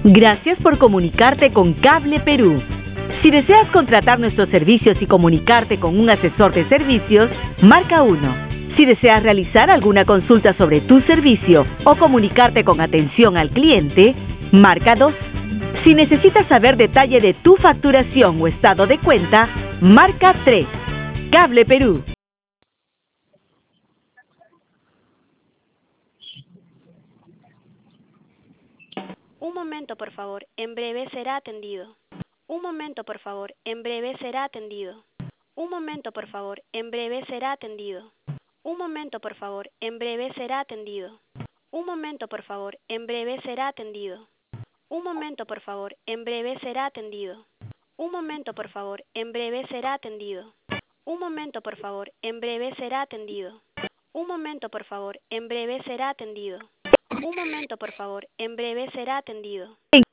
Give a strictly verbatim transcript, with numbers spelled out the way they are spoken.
Gracias por comunicarte con Cable Perú. Si deseas contratar nuestros servicios y comunicarte con un asesor de servicios, marca uno. Si deseas realizar alguna consulta sobre tu servicio o comunicarte con atención al cliente, marca dos. Si necesitas saber detalle de tu facturación o estado de cuenta, marca tres. Cable Perú. Un momento, por favor. En breve será atendido. Un momento, por favor. En breve será atendido. Un momento, por favor. En breve será atendido. Un momento, por favor. En breve será atendido. Un momento, por favor. En breve será atendido. Un momento, por favor. En breve será atendido. Un momento, por favor. En breve será atendido. Un momento, por favor. En breve será atendido. Un momento, por favor. En breve será atendido. Un momento, por favor. En breve será atendido.